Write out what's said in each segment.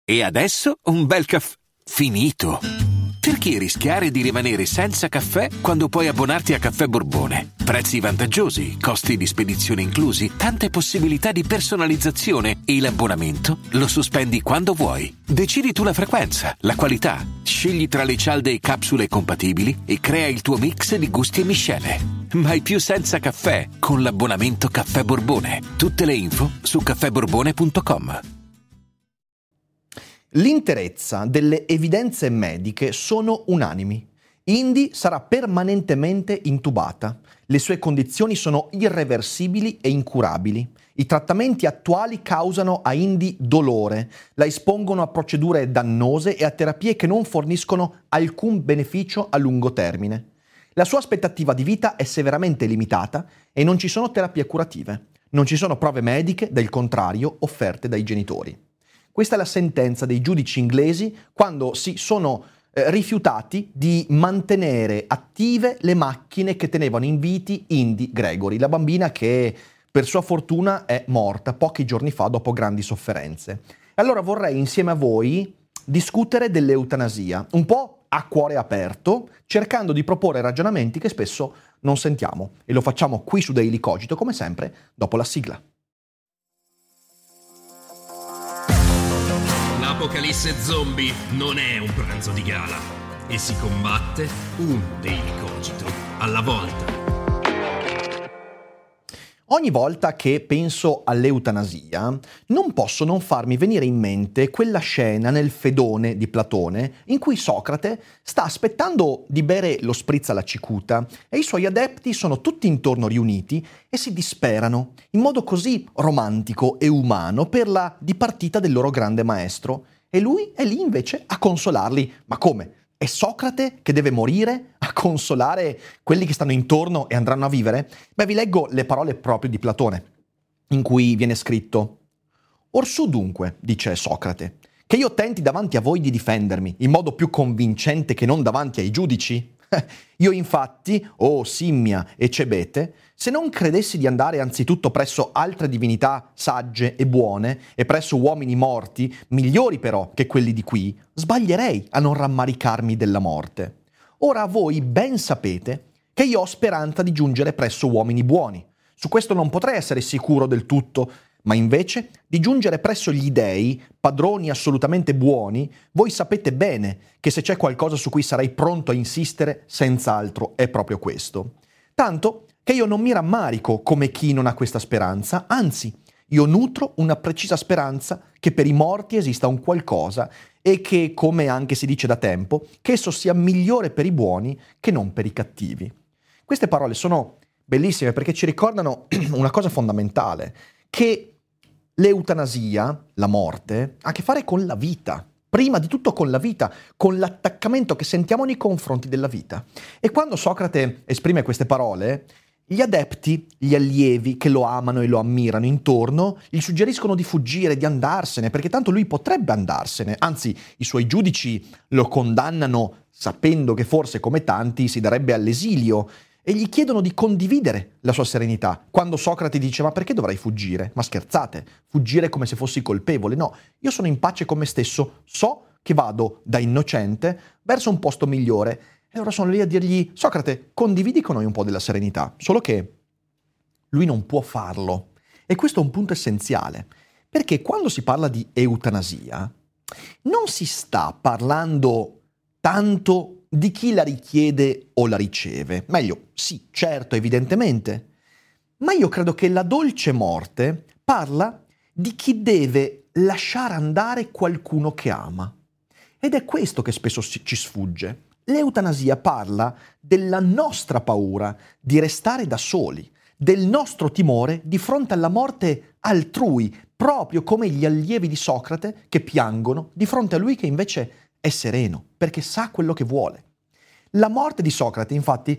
E adesso un bel caffè finito. Perché rischiare di rimanere senza caffè quando puoi abbonarti a Caffè Borbone? Prezzi vantaggiosi, costi di spedizione inclusi, tante possibilità di personalizzazione e l'abbonamento lo sospendi quando vuoi. Decidi tu la frequenza, la qualità, scegli tra le cialde e capsule compatibili e crea il tuo mix di gusti e miscele. Mai più senza caffè con l'abbonamento Caffè Borbone. Tutte le info su caffèborbone.com. L'interezza delle evidenze mediche sono unanimi. Indy sarà permanentemente intubata. Le sue condizioni sono irreversibili e incurabili. I trattamenti attuali causano a Indy dolore, la espongono a procedure dannose e a terapie che non forniscono alcun beneficio a lungo termine. La sua aspettativa di vita è severamente limitata e non ci sono terapie curative. Non ci sono prove mediche del contrario offerte dai genitori. Questa è la sentenza dei giudici inglesi quando si sono rifiutati di mantenere attive le macchine che tenevano in vita Indy Gregory, la bambina che per sua fortuna è morta pochi giorni fa dopo grandi sofferenze. Allora vorrei insieme a voi discutere dell'eutanasia, un po' a cuore aperto, cercando di proporre ragionamenti che spesso non sentiamo. E lo facciamo qui su Daily Cogito, come sempre, dopo la sigla. L'apocalisse zombie non è un pranzo di gala e si combatte un Daily Cogito alla volta. Ogni volta che penso all'eutanasia, non posso non farmi venire in mente quella scena nel Fedone di Platone in cui Socrate sta aspettando di bere lo spritz alla cicuta e i suoi adepti sono tutti intorno riuniti e si disperano in modo così romantico e umano per la dipartita del loro grande maestro. E lui è lì invece a consolarli. Ma come? È Socrate che deve morire a consolare quelli che stanno intorno e andranno a vivere? Beh, vi leggo le parole proprio di Platone, in cui viene scritto: «Orsù dunque, dice Socrate, che io tenti davanti a voi di difendermi in modo più convincente che non davanti ai giudici? Io infatti, o Simmia e Cebete, se non credessi di andare anzitutto presso altre divinità sagge e buone, e presso uomini morti, migliori però che quelli di qui, sbaglierei a non rammaricarmi della morte. Ora voi ben sapete che io ho speranza di giungere presso uomini buoni. Su questo non potrei essere sicuro del tutto, ma invece di giungere presso gli dei, padroni assolutamente buoni, voi sapete bene che se c'è qualcosa su cui sarei pronto a insistere, senz'altro è proprio questo. Tanto che io non mi rammarico come chi non ha questa speranza, anzi, io nutro una precisa speranza che per i morti esista un qualcosa e che, come anche si dice da tempo, che esso sia migliore per i buoni che non per i cattivi». Queste parole sono bellissime perché ci ricordano una cosa fondamentale, che l'eutanasia, la morte, ha a che fare con la vita, prima di tutto con la vita, con l'attaccamento che sentiamo nei confronti della vita. E quando Socrate esprime queste parole, gli adepti, gli allievi che lo amano e lo ammirano intorno, gli suggeriscono di fuggire, di andarsene, perché tanto lui potrebbe andarsene, anzi i suoi giudici lo condannano sapendo che forse come tanti si darebbe all'esilio, e gli chiedono di condividere la sua serenità. Quando Socrate dice: «Ma perché dovrei fuggire? Ma scherzate, fuggire come se fossi colpevole? No, io sono in pace con me stesso, so che vado da innocente verso un posto migliore». E allora sono lì a dirgli: «Socrate, condividi con noi un po' della serenità». Solo che lui non può farlo. E questo è un punto essenziale, perché quando si parla di eutanasia non si sta parlando tanto di chi la richiede o la riceve. Meglio, sì, certo, evidentemente. Ma io credo che la dolce morte parla di chi deve lasciare andare qualcuno che ama. Ed è questo che spesso ci sfugge. L'eutanasia parla della nostra paura di restare da soli, del nostro timore di fronte alla morte altrui, proprio come gli allievi di Socrate che piangono di fronte a lui che invece è sereno, perché sa quello che vuole. La morte di Socrate, infatti,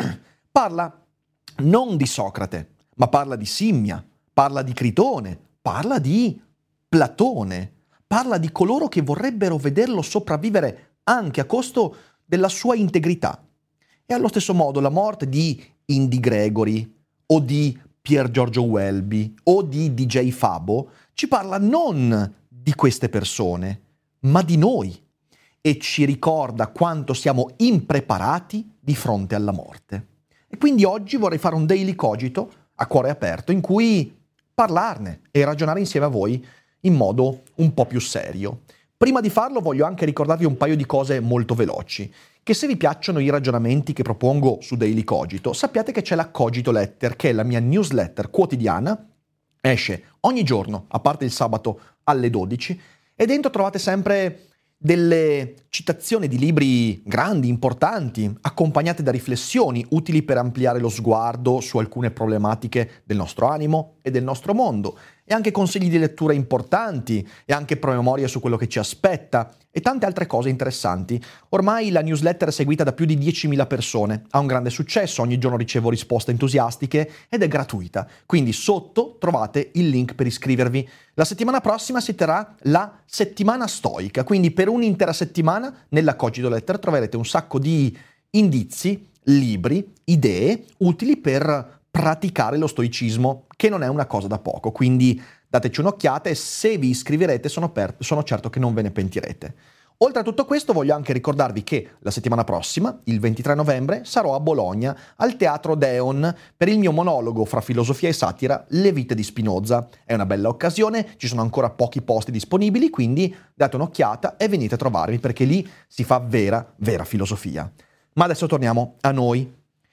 parla non di Socrate, ma parla di Simmia, parla di Critone, parla di Platone, parla di coloro che vorrebbero vederlo sopravvivere anche a costo della sua integrità. E allo stesso modo la morte di Indy Gregory o di Pier Giorgio Welby o di DJ Fabo ci parla non di queste persone, ma di noi, e ci ricorda quanto siamo impreparati di fronte alla morte. E quindi oggi vorrei fare un Daily Cogito a cuore aperto in cui parlarne e ragionare insieme a voi in modo un po' più serio. Prima di farlo voglio anche ricordarvi un paio di cose molto veloci, che se vi piacciono i ragionamenti che propongo su Daily Cogito, sappiate che c'è la Cogito Letter, che è la mia newsletter quotidiana, esce ogni giorno, a parte il sabato alle 12, e dentro trovate sempre delle citazioni di libri grandi, importanti, accompagnate da riflessioni utili per ampliare lo sguardo su alcune problematiche del nostro animo e del nostro mondo, e anche consigli di lettura importanti, e anche promemoria su quello che ci aspetta, e tante altre cose interessanti. Ormai la newsletter è seguita da più di 10.000 persone, ha un grande successo, ogni giorno ricevo risposte entusiastiche ed è gratuita, quindi sotto trovate il link per iscrivervi. La settimana prossima si terrà la settimana stoica, quindi per un'intera settimana nella Cogito Letter troverete un sacco di indizi, libri, idee utili per praticare lo stoicismo, che non è una cosa da poco, quindi dateci un'occhiata e se vi iscriverete sono certo che non ve ne pentirete. Oltre a tutto questo voglio anche ricordarvi che la settimana prossima, il 23 novembre, sarò a Bologna al Teatro Deon per il mio monologo fra filosofia e satira Le vite di Spinoza. È una bella occasione, ci sono ancora pochi posti disponibili, quindi date un'occhiata e venite a trovarmi perché lì si fa vera filosofia. Ma adesso torniamo a noi.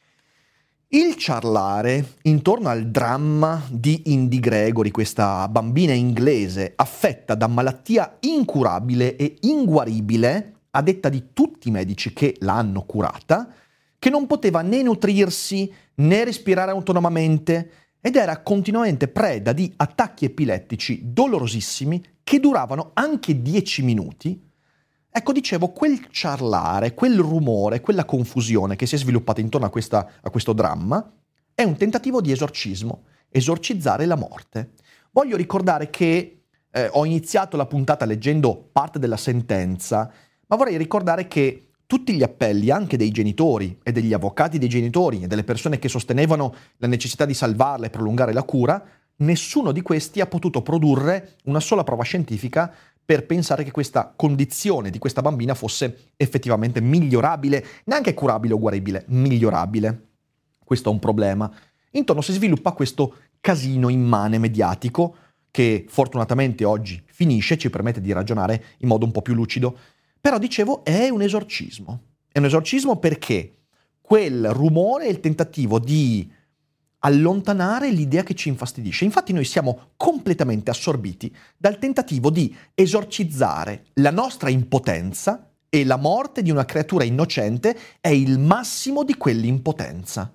Il ciarlare intorno al dramma di Indi Gregory, questa bambina inglese affetta da malattia incurabile e inguaribile, a detta di tutti i medici che l'hanno curata, che non poteva né nutrirsi né respirare autonomamente ed era continuamente preda di attacchi epilettici dolorosissimi che duravano anche 10 minuti. Ecco, dicevo, quel ciarlare, quel rumore, quella confusione che si è sviluppata intorno a questo dramma è un tentativo di esorcismo, esorcizzare la morte. Voglio ricordare che ho iniziato la puntata leggendo parte della sentenza, ma vorrei ricordare che tutti gli appelli, anche dei genitori e degli avvocati dei genitori e delle persone che sostenevano la necessità di salvarla e prolungare la cura, nessuno di questi ha potuto produrre una sola prova scientifica per pensare che questa condizione di questa bambina fosse effettivamente migliorabile, neanche curabile o guaribile, migliorabile. Questo è un problema. Intorno si sviluppa questo casino immane mediatico che fortunatamente oggi finisce, ci permette di ragionare in modo un po' più lucido. Però dicevo, è un esorcismo. È un esorcismo perché quel rumore è il tentativo di allontanare l'idea che ci infastidisce. Infatti noi siamo completamente assorbiti dal tentativo di esorcizzare la nostra impotenza e la morte di una creatura innocente è il massimo di quell'impotenza.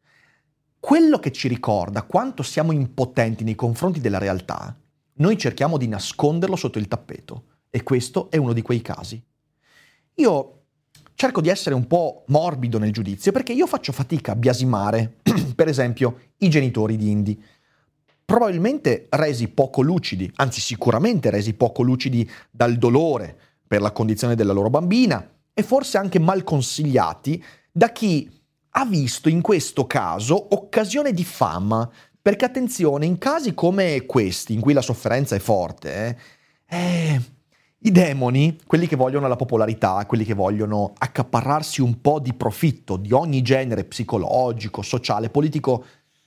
Quello che ci ricorda quanto siamo impotenti nei confronti della realtà, noi cerchiamo di nasconderlo sotto il tappeto e questo è uno di quei casi. Io cerco di essere un po' morbido nel giudizio perché io faccio fatica a biasimare, per esempio, i genitori di Indi. Probabilmente resi poco lucidi, anzi sicuramente resi poco lucidi dal dolore per la condizione della loro bambina e forse anche mal consigliati da chi ha visto in questo caso occasione di fama. Perché attenzione, in casi come questi, in cui la sofferenza è forte, i demoni, quelli che vogliono la popolarità, quelli che vogliono accaparrarsi un po' di profitto di ogni genere psicologico, sociale, politico,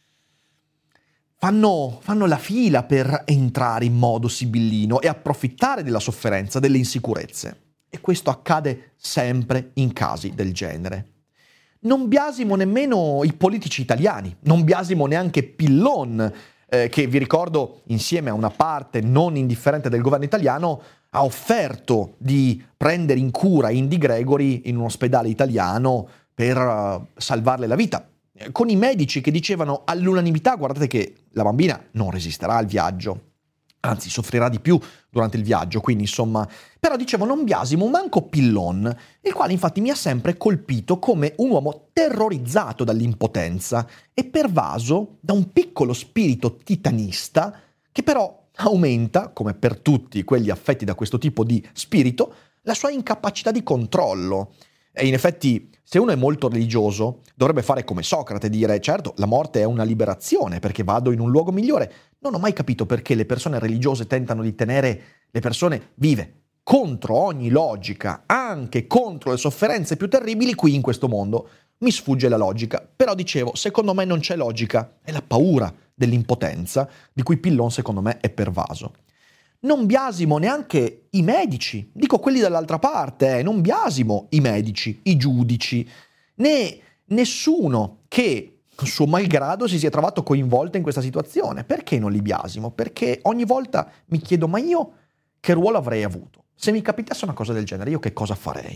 fanno la fila per entrare in modo sibillino e approfittare della sofferenza, delle insicurezze. E questo accade sempre in casi del genere. Non biasimo nemmeno i politici italiani, non biasimo neanche Pillon, che vi ricordo insieme a una parte non indifferente del governo italiano ha offerto di prendere in cura Indi Gregory in un ospedale italiano per salvarle la vita, con i medici che dicevano all'unanimità: guardate che la bambina non resisterà al viaggio, anzi soffrirà di più durante il viaggio, quindi insomma. Però dicevo, non biasimo manco Pillon, il quale infatti mi ha sempre colpito come un uomo terrorizzato dall'impotenza e pervaso da un piccolo spirito titanista che però aumenta, come per tutti quelli affetti da questo tipo di spirito, la sua incapacità di controllo. E in effetti, se uno è molto religioso, dovrebbe fare come Socrate, dire: certo, la morte è una liberazione perché vado in un luogo migliore. Non ho mai capito perché le persone religiose tentano di tenere le persone vive, contro ogni logica, anche contro le sofferenze più terribili qui in questo mondo. Mi sfugge la logica, però dicevo, secondo me non c'è logica, è la paura dell'impotenza di cui Pillon secondo me è pervaso. Non biasimo neanche i medici, dico quelli dall'altra parte, non biasimo i medici, i giudici, né nessuno che suo malgrado si sia trovato coinvolto in questa situazione. Perché non li biasimo? Perché ogni volta mi chiedo, ma io che ruolo avrei avuto? Se mi capitasse una cosa del genere, io che cosa farei?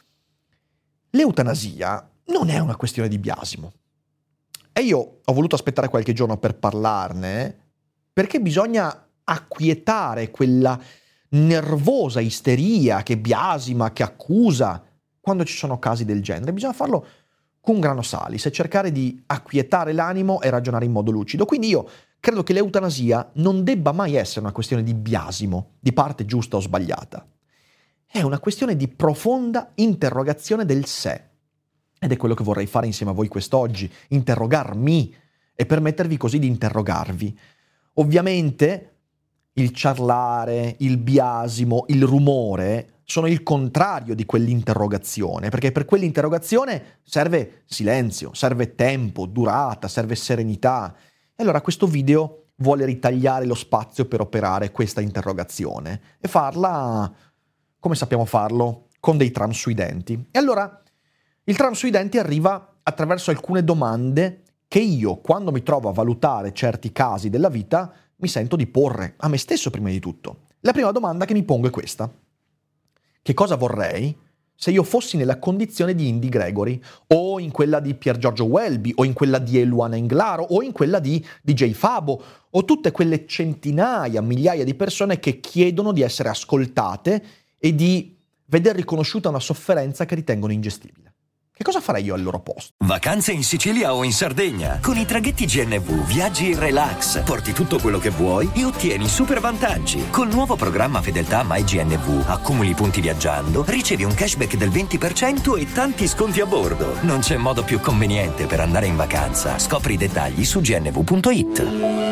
L'eutanasia non è una questione di biasimo. E io ho voluto aspettare qualche giorno per parlarne, perché bisogna acquietare quella nervosa isteria che biasima, che accusa, quando ci sono casi del genere. Bisogna farlo con grano salis e cercare di acquietare l'animo e ragionare in modo lucido. Quindi io credo che l'eutanasia non debba mai essere una questione di biasimo, di parte giusta o sbagliata. È una questione di profonda interrogazione del sé. Ed è quello che vorrei fare insieme a voi quest'oggi, interrogarmi e permettervi così di interrogarvi. Ovviamente il ciarlare, il biasimo, il rumore sono il contrario di quell'interrogazione, perché per quell'interrogazione serve silenzio, serve tempo, durata, serve serenità. E allora questo video vuole ritagliare lo spazio per operare questa interrogazione e farla, come sappiamo farlo, con dei tram sui denti. E allora il tram sui denti arriva attraverso alcune domande che io, quando mi trovo a valutare certi casi della vita, mi sento di porre a me stesso prima di tutto. La prima domanda che mi pongo è questa. Che cosa vorrei se io fossi nella condizione di Indy Gregory, o in quella di Pier Giorgio Welby, o in quella di Eluana Englaro, o in quella di DJ Fabo, o tutte quelle centinaia, migliaia di persone che chiedono di essere ascoltate e di veder riconosciuta una sofferenza che ritengono ingestibile? Che cosa farei io al loro posto? Vacanze in Sicilia o in Sardegna. Con i traghetti GNV viaggi in relax, porti tutto quello che vuoi e ottieni super vantaggi. Col nuovo programma Fedeltà MyGNV accumuli punti viaggiando, ricevi un cashback del 20% e tanti sconti a bordo. Non c'è modo più conveniente per andare in vacanza. Scopri i dettagli su gnv.it.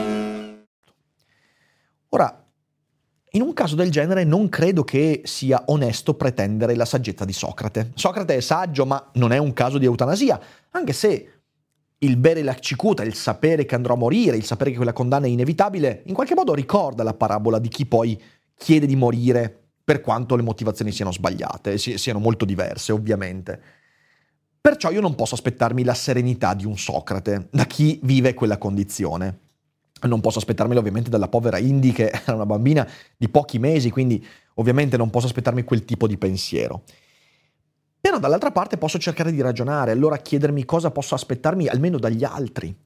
Ora, in un caso del genere non credo che sia onesto pretendere la saggezza di Socrate. Socrate è saggio, ma non è un caso di eutanasia, anche se il bere la cicuta, il sapere che andrò a morire, il sapere che quella condanna è inevitabile, in qualche modo ricorda la parabola di chi poi chiede di morire, per quanto le motivazioni siano sbagliate, siano molto diverse ovviamente. Perciò io non posso aspettarmi la serenità di un Socrate, da chi vive quella condizione. Non posso aspettarmelo ovviamente dalla povera Indy, che era una bambina di pochi mesi, quindi ovviamente non posso aspettarmi quel tipo di pensiero. Però dall'altra parte posso cercare di ragionare, allora chiedermi cosa posso aspettarmi almeno dagli altri.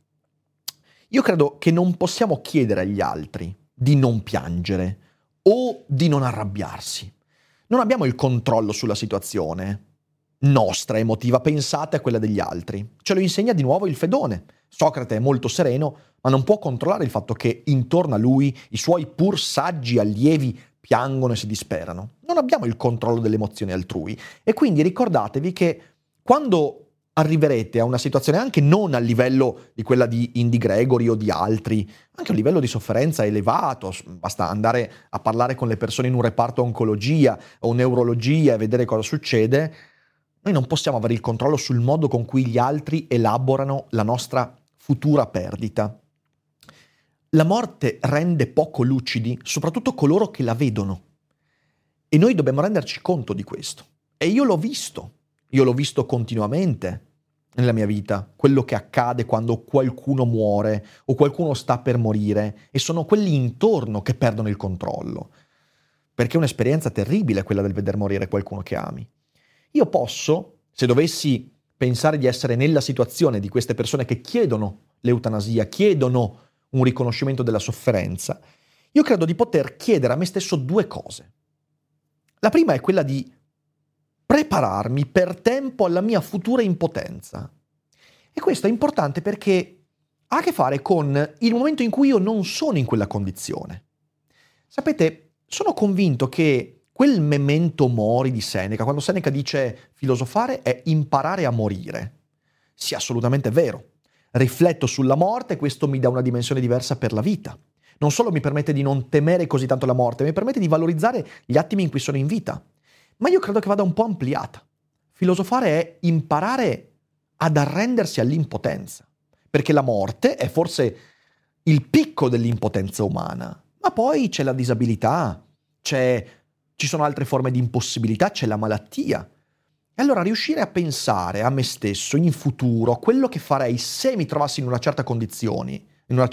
Io credo che non possiamo chiedere agli altri di non piangere o di non arrabbiarsi. Non abbiamo il controllo sulla situazione nostra emotiva, pensate a quella degli altri. Ce lo insegna di nuovo il Fedone. Socrate è molto sereno, ma non può controllare il fatto che intorno a lui i suoi pur saggi allievi piangono e si disperano. Non abbiamo il controllo delle emozioni altrui e quindi ricordatevi che quando arriverete a una situazione anche non a livello di quella di Indy Gregory o di altri, anche a un livello di sofferenza elevato, basta andare a parlare con le persone in un reparto oncologia o neurologia e vedere cosa succede, noi non possiamo avere il controllo sul modo con cui gli altri elaborano la nostra futura perdita. La morte rende poco lucidi soprattutto coloro che la vedono e noi dobbiamo renderci conto di questo. E io l'ho visto continuamente nella mia vita, quello che accade quando qualcuno muore o qualcuno sta per morire e sono quelli intorno che perdono il controllo, perché è un'esperienza terribile quella del veder morire qualcuno che ami. Io posso, se dovessi pensare di essere nella situazione di queste persone che chiedono l'eutanasia, chiedono un riconoscimento della sofferenza, io credo di poter chiedere a me stesso due cose. La prima è quella di prepararmi per tempo alla mia futura impotenza. E questo è importante perché ha a che fare con il momento in cui io non sono in quella condizione. Sapete, sono convinto che quel memento mori di Seneca, quando Seneca dice filosofare è imparare a morire, sia assolutamente vero. Rifletto sulla morte e questo mi dà una dimensione diversa per la vita. Non solo mi permette di non temere così tanto la morte, mi permette di valorizzare gli attimi in cui sono in vita. Ma io credo che vada un po' ampliata. Filosofare è imparare ad arrendersi all'impotenza, perché la morte è forse il picco dell'impotenza umana, ma poi c'è la disabilità, ci sono altre forme di impossibilità, c'è la malattia. E allora riuscire a pensare a me stesso in futuro, quello che farei se mi trovassi in una certa condizione,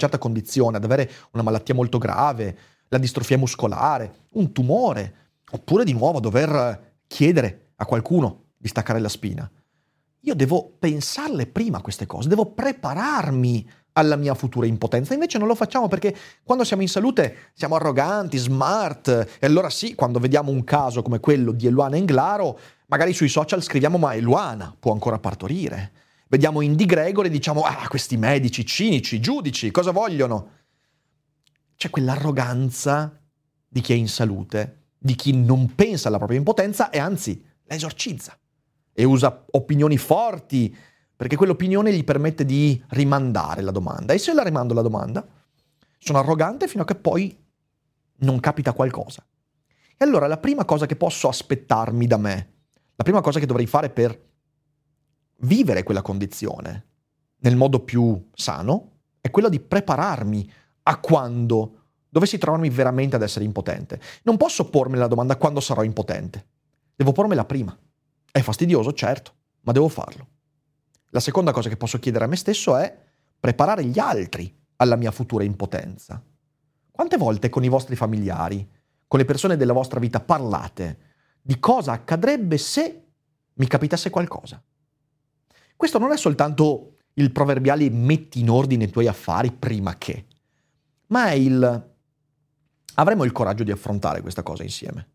ad avere una malattia molto grave, la distrofia muscolare, un tumore, oppure di nuovo dover chiedere a qualcuno di staccare la spina. Io devo pensarle prima queste cose, devo prepararmi alla mia futura impotenza. Invece non lo facciamo perché quando siamo in salute siamo arroganti, smart, e allora sì, quando vediamo un caso come quello di Eluana Englaro, magari sui social scriviamo ma Eluana può ancora partorire. Vediamo Indy Gregory e diciamo questi medici cinici, giudici, cosa vogliono? C'è quell'arroganza di chi è in salute, di chi non pensa alla propria impotenza e anzi la esorcizza e usa opinioni forti perché quell'opinione gli permette di rimandare la domanda. E se la rimando la domanda, sono arrogante fino a che poi non capita qualcosa. E allora la prima cosa che posso aspettarmi da me, la prima cosa che dovrei fare per vivere quella condizione nel modo più sano, è quella di prepararmi a quando dovessi trovarmi veramente ad essere impotente. Non posso pormi la domanda quando sarò impotente. Devo pormela prima. È fastidioso, certo, ma devo farlo. La seconda cosa che posso chiedere a me stesso è preparare gli altri alla mia futura impotenza. Quante volte con i vostri familiari, con le persone della vostra vita parlate di cosa accadrebbe se mi capitasse qualcosa? Questo non è soltanto il proverbiale metti in ordine i tuoi affari prima che, ma è avremo il coraggio di affrontare questa cosa insieme.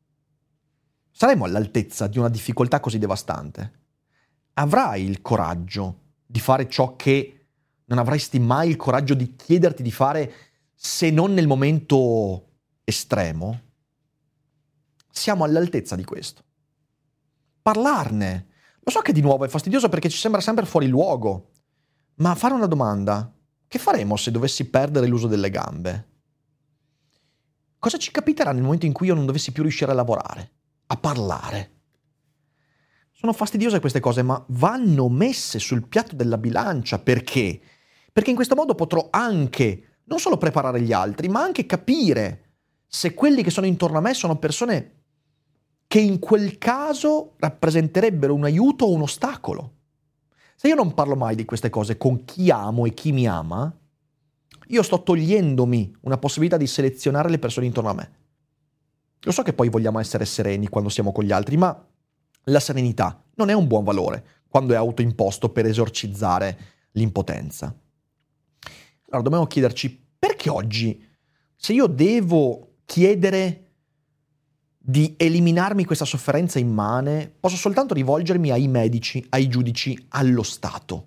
Saremo all'altezza di una difficoltà così devastante? Avrai il coraggio di fare ciò che non avresti mai il coraggio di chiederti di fare se non nel momento estremo? Siamo all'altezza di questo. Parlarne. Lo so che di nuovo è fastidioso perché ci sembra sempre fuori luogo, ma fare una domanda: che faremo se dovessi perdere l'uso delle gambe? Cosa ci capiterà nel momento in cui io non dovessi più riuscire a lavorare, a parlare? Sono fastidiose queste cose, ma vanno messe sul piatto della bilancia. Perché? Perché in questo modo potrò anche non solo preparare gli altri, ma anche capire se quelli che sono intorno a me sono persone che in quel caso rappresenterebbero un aiuto o un ostacolo. Se io non parlo mai di queste cose con chi amo e chi mi ama, io sto togliendomi una possibilità di selezionare le persone intorno a me. Lo so che poi vogliamo essere sereni quando siamo con gli altri, ma la serenità non è un buon valore quando è autoimposto per esorcizzare l'impotenza. Allora dobbiamo chiederci: perché oggi, se io devo chiedere di eliminarmi questa sofferenza immane, posso soltanto rivolgermi ai medici, ai giudici, allo Stato?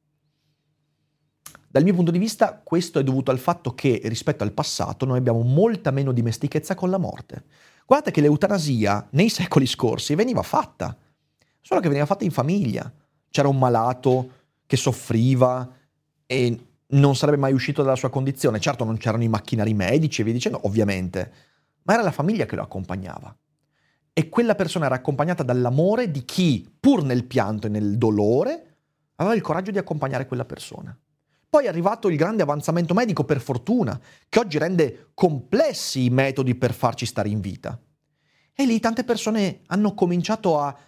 Dal mio punto di vista, questo è dovuto al fatto che, rispetto al passato, noi abbiamo molta meno dimestichezza con la morte. Guardate che l'eutanasia, nei secoli scorsi, veniva fatta, solo che veniva fatta in famiglia. C'era un malato che soffriva e non sarebbe mai uscito dalla sua condizione. Certo, non c'erano i macchinari medici e via dicendo, ovviamente, ma era la famiglia che lo accompagnava. E quella persona era accompagnata dall'amore di chi, pur nel pianto e nel dolore, aveva il coraggio di accompagnare quella persona. Poi è arrivato il grande avanzamento medico, per fortuna, che oggi rende complessi i metodi per farci stare in vita. E lì tante persone hanno cominciato a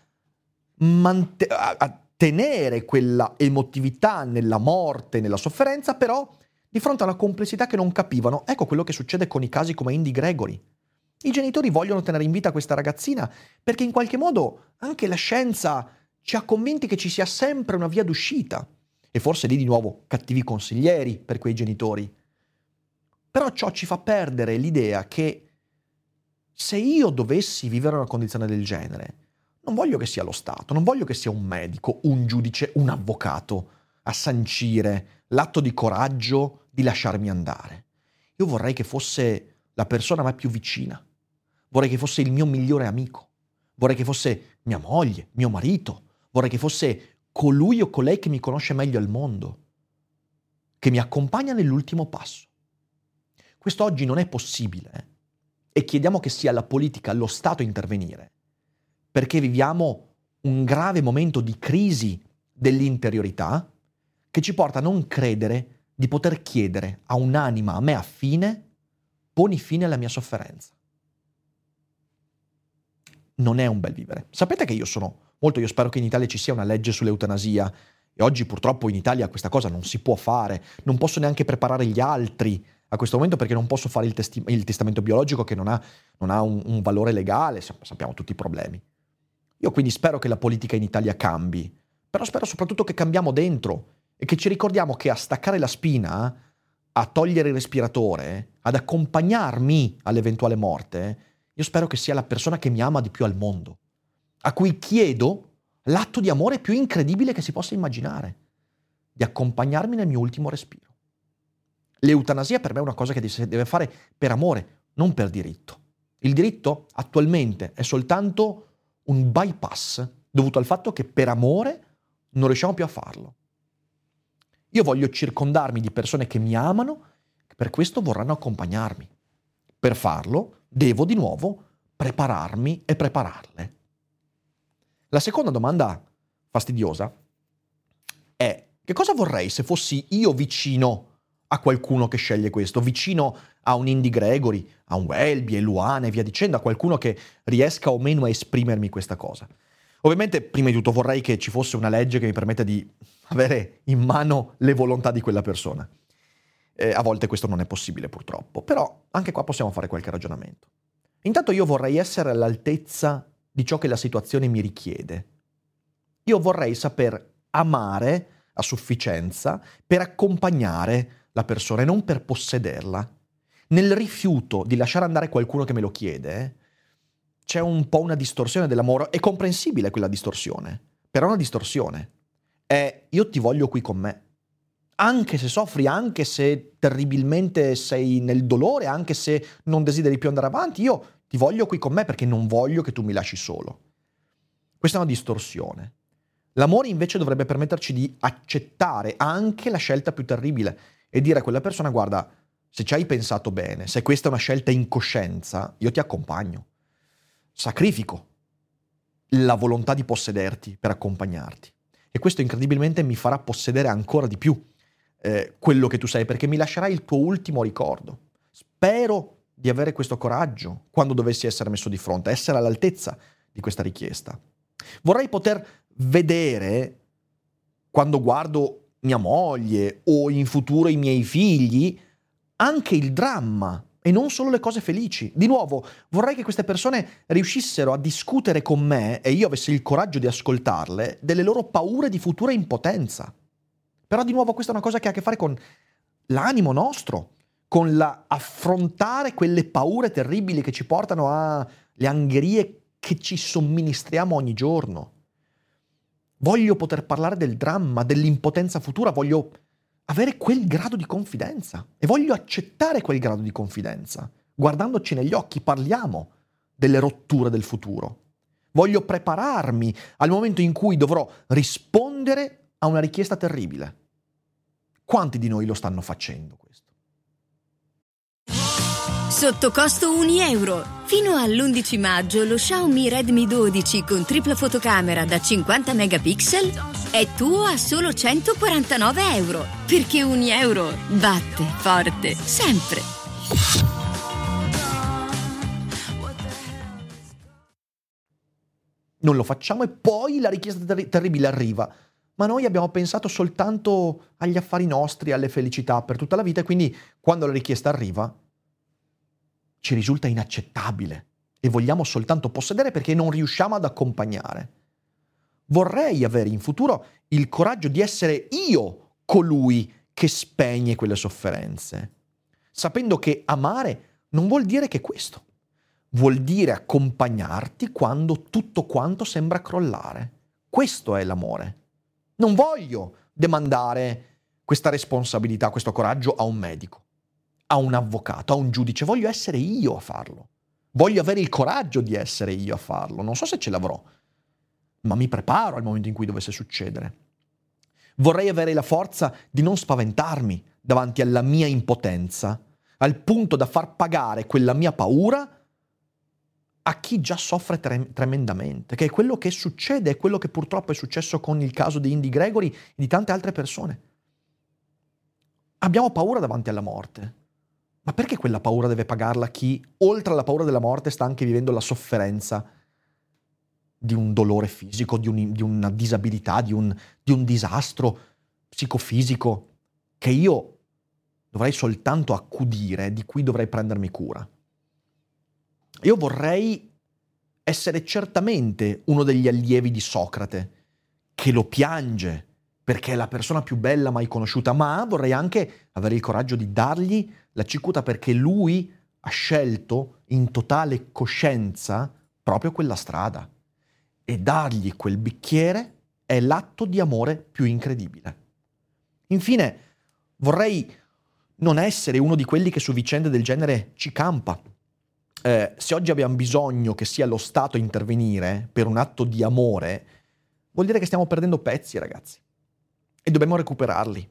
tenere quella emotività nella morte, nella sofferenza, però di fronte a una complessità che non capivano. Ecco quello che succede con i casi come Indy Gregory. I genitori vogliono tenere in vita questa ragazzina perché in qualche modo anche la scienza ci ha convinti che ci sia sempre una via d'uscita. E forse lì di nuovo cattivi consiglieri per quei genitori. Però ciò ci fa perdere l'idea che se io dovessi vivere una condizione del genere, non voglio che sia lo Stato, non voglio che sia un medico, un giudice, un avvocato a sancire l'atto di coraggio di lasciarmi andare. Io vorrei che fosse la persona a me più vicina, vorrei che fosse il mio migliore amico, vorrei che fosse mia moglie, mio marito, vorrei che fosse colui o colei che mi conosce meglio al mondo, che mi accompagna nell'ultimo passo. Questo oggi non è possibile e chiediamo che sia la politica, lo Stato a intervenire, perché viviamo un grave momento di crisi dell'interiorità che ci porta a non credere di poter chiedere a un'anima a me affine: poni fine alla mia sofferenza. Non è un bel vivere. Sapete che io spero che in Italia ci sia una legge sull'eutanasia e oggi purtroppo in Italia questa cosa non si può fare, non posso neanche preparare gli altri a questo momento perché non posso fare il testamento biologico che non ha un valore legale, sappiamo tutti i problemi. Io quindi spero che la politica in Italia cambi, però spero soprattutto che cambiamo dentro e che ci ricordiamo che a staccare la spina, a togliere il respiratore, ad accompagnarmi all'eventuale morte, io spero che sia la persona che mi ama di più al mondo, a cui chiedo l'atto di amore più incredibile che si possa immaginare, di accompagnarmi nel mio ultimo respiro. L'eutanasia per me è una cosa che si deve fare per amore, non per diritto. Il diritto attualmente è soltanto un bypass dovuto al fatto che per amore non riusciamo più a farlo. Io voglio circondarmi di persone che mi amano, che per questo vorranno accompagnarmi. Per farlo devo di nuovo prepararmi e prepararle. La seconda domanda fastidiosa è: che cosa vorrei se fossi io vicino a qualcuno che sceglie questo, vicino a un Indy Gregory, a un Welby, a Luana e via dicendo, a qualcuno che riesca o meno a esprimermi questa cosa? Ovviamente, prima di tutto, vorrei che ci fosse una legge che mi permetta di avere in mano le volontà di quella persona. A volte questo non è possibile, purtroppo, però anche qua possiamo fare qualche ragionamento. Intanto io vorrei essere all'altezza di ciò che la situazione mi richiede. Io vorrei saper amare a sufficienza per accompagnare la persona e non per possederla. Nel rifiuto di lasciare andare qualcuno che me lo chiede, c'è un po' una distorsione dell'amore. È comprensibile quella distorsione, però è una distorsione. È: io ti voglio qui con me. Anche se soffri, anche se terribilmente sei nel dolore, anche se non desideri più andare avanti, io ti voglio qui con me perché non voglio che tu mi lasci solo. Questa è una distorsione. L'amore invece dovrebbe permetterci di accettare anche la scelta più terribile e dire a quella persona: guarda, se ci hai pensato bene, se questa è una scelta in coscienza, io ti accompagno. Sacrifico la volontà di possederti per accompagnarti. E questo incredibilmente mi farà possedere ancora di più quello che tu sei, perché mi lascerai il tuo ultimo ricordo. Spero di avere questo coraggio quando dovessi essere messo di fronte, essere all'altezza di questa richiesta. Vorrei poter vedere, quando guardo mia moglie o in futuro i miei figli, anche il dramma e non solo le cose felici. Di nuovo, vorrei che queste persone riuscissero a discutere con me e io avessi il coraggio di ascoltarle delle loro paure di futura impotenza. Però di nuovo questa è una cosa che ha a che fare con l'animo nostro, con affrontare quelle paure terribili che ci portano alle angherie che ci somministriamo ogni giorno. Voglio poter parlare del dramma, dell'impotenza futura, voglio avere quel grado di confidenza e voglio accettare quel grado di confidenza. Guardandoci negli occhi parliamo delle rotture del futuro. Voglio prepararmi al momento in cui dovrò rispondere a una richiesta terribile. Quanti di noi lo stanno facendo questo? Sotto costo €1. Fino all'11 maggio lo Xiaomi Redmi 12 con tripla fotocamera da 50 megapixel è tuo a solo €149. Perché €1 batte forte sempre. Non lo facciamo e poi la richiesta terribile arriva. Ma noi abbiamo pensato soltanto agli affari nostri, alle felicità per tutta la vita e quindi quando la richiesta arriva ci risulta inaccettabile e vogliamo soltanto possedere perché non riusciamo ad accompagnare. Vorrei avere in futuro il coraggio di essere io colui che spegne quelle sofferenze, sapendo che amare non vuol dire che questo. Vuol dire accompagnarti quando tutto quanto sembra crollare. Questo è l'amore. Non voglio demandare questa responsabilità, questo coraggio a un medico, a un avvocato, a un giudice. Voglio essere io a farlo. Voglio avere il coraggio di essere io a farlo. Non so se ce l'avrò, ma mi preparo al momento in cui dovesse succedere. Vorrei avere la forza di non spaventarmi davanti alla mia impotenza, al punto da far pagare quella mia paura a chi già soffre tremendamente, che è quello che succede, è quello che purtroppo è successo con il caso di Indy Gregory e di tante altre persone. Abbiamo paura davanti alla morte, ma perché quella paura deve pagarla chi, oltre alla paura della morte, sta anche vivendo la sofferenza di un dolore fisico, di una disabilità, di un disastro psicofisico che io dovrei soltanto accudire, di cui dovrei prendermi cura? Io vorrei essere certamente uno degli allievi di Socrate, che lo piange perché è la persona più bella mai conosciuta, ma vorrei anche avere il coraggio di dargli la cicuta perché lui ha scelto in totale coscienza proprio quella strada. E dargli quel bicchiere è l'atto di amore più incredibile. Infine, vorrei non essere uno di quelli che su vicende del genere ci campa. Se oggi abbiamo bisogno che sia lo Stato a intervenire per un atto di amore, vuol dire che stiamo perdendo pezzi, ragazzi, e dobbiamo recuperarli.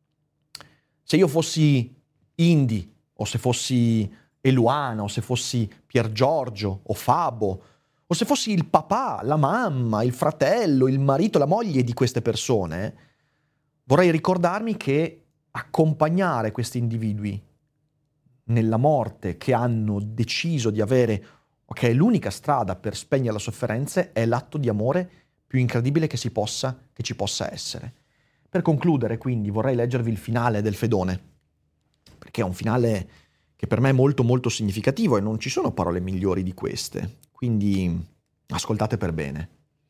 Se io fossi Indy, o se fossi Eluana, o se fossi Pier Giorgio, o Fabo, o se fossi il papà, la mamma, il fratello, il marito, la moglie di queste persone, vorrei ricordarmi che accompagnare questi individui nella morte che hanno deciso di avere, che è l'unica strada per spegnere la sofferenza, è l'atto di amore più incredibile che ci possa essere. Per concludere, quindi, vorrei leggervi il finale del Fedone, perché è un finale che per me è molto molto significativo e non ci sono parole migliori di queste, quindi ascoltate per bene.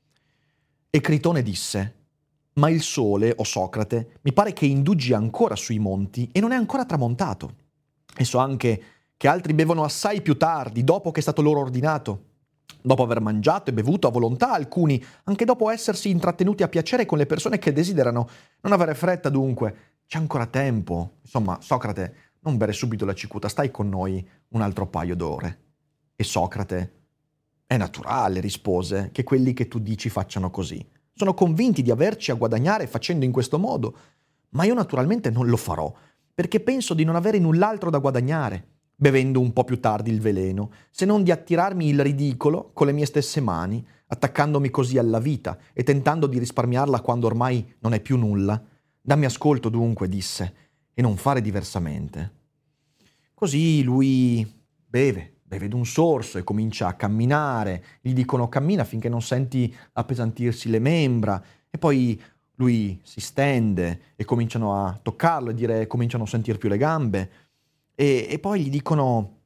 E Critone disse: ma il sole, o Socrate, mi pare che indugi ancora sui monti e non è ancora tramontato. E so anche che altri bevono assai più tardi, dopo che è stato loro ordinato, dopo aver mangiato e bevuto a volontà, alcuni anche dopo essersi intrattenuti a piacere con le persone che desiderano. Non avere fretta dunque, c'è ancora tempo. Insomma, Socrate, non bere subito la cicuta, stai con noi un altro paio d'ore. E Socrate: è naturale, rispose, che quelli che tu dici facciano così. Sono convinti di averci a guadagnare facendo in questo modo, ma io naturalmente non lo farò, perché penso di non avere null'altro da guadagnare, bevendo un po' più tardi il veleno, se non di attirarmi il ridicolo con le mie stesse mani, attaccandomi così alla vita e tentando di risparmiarla quando ormai non è più nulla. Dammi ascolto dunque, disse, e non fare diversamente. Così lui beve d'un sorso e comincia a camminare. Gli dicono: cammina finché non senti appesantirsi le membra, e poi lui si stende e cominciano a toccarlo e dire, cominciano a sentir più le gambe e poi gli dicono: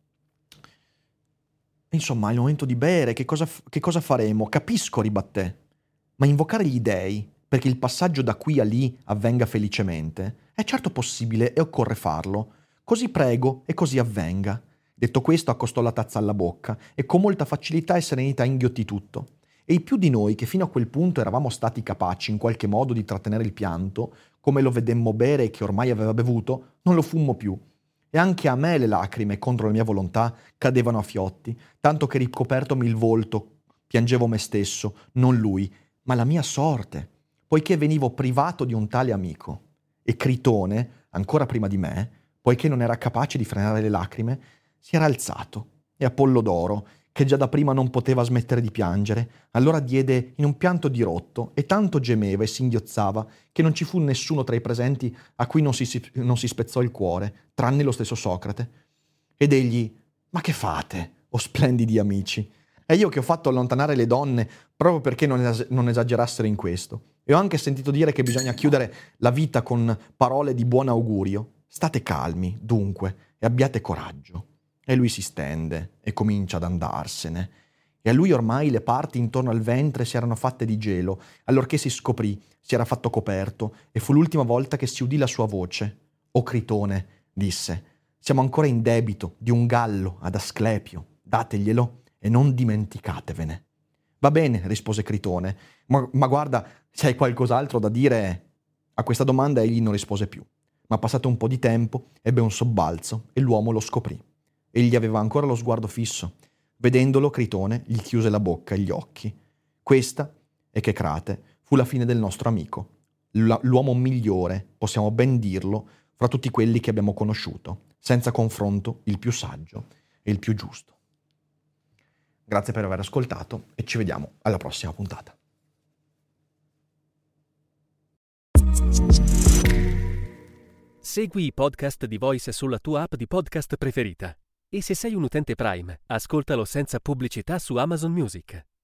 insomma, è il momento di bere, che cosa faremo? Capisco, ribatté, ma invocare gli dei perché il passaggio da qui a lì avvenga felicemente è certo possibile e occorre farlo. Così prego e così avvenga. Detto questo, accostò la tazza alla bocca e con molta facilità e serenità inghiottì tutto. E i più di noi, che fino a quel punto eravamo stati capaci in qualche modo di trattenere il pianto, come lo vedemmo bere e che ormai aveva bevuto, non lo fummo più. E anche a me le lacrime, contro la mia volontà, cadevano a fiotti, tanto che ricopertomi il volto, piangevo me stesso, non lui, ma la mia sorte, poiché venivo privato di un tale amico. E Critone, ancora prima di me, poiché non era capace di frenare le lacrime, si era alzato, e Apollodoro, che già da prima non poteva smettere di piangere, allora diede in un pianto dirotto e tanto gemeva e singhiozzava che non ci fu nessuno tra i presenti a cui non si spezzò il cuore, tranne lo stesso Socrate. Ed egli: ma che fate, o splendidi amici? È io che ho fatto allontanare le donne proprio perché non esagerassero in questo. E ho anche sentito dire che bisogna chiudere la vita con parole di buon augurio. State calmi, dunque, e abbiate coraggio. E lui si stende e comincia ad andarsene. E a lui ormai le parti intorno al ventre si erano fatte di gelo, allorché si scoprì, si era fatto coperto, e fu l'ultima volta che si udì la sua voce. «O Critone», disse, «siamo ancora in debito di un gallo ad Asclepio, dateglielo e non dimenticatevene». «Va bene», rispose Critone, ma guarda, se hai qualcos'altro da dire...» A questa domanda egli non rispose più, ma passato un po' di tempo ebbe un sobbalzo e l'uomo lo scoprì. Egli aveva ancora lo sguardo fisso. Vedendolo, Critone gli chiuse la bocca e gli occhi. Questa, e che Crate, fu la fine del nostro amico. L'uomo migliore, possiamo ben dirlo, fra tutti quelli che abbiamo conosciuto, senza confronto il più saggio e il più giusto. Grazie per aver ascoltato e ci vediamo alla prossima puntata. Segui i podcast di Voice sulla tua app di podcast preferita. E se sei un utente Prime, ascoltalo senza pubblicità su Amazon Music.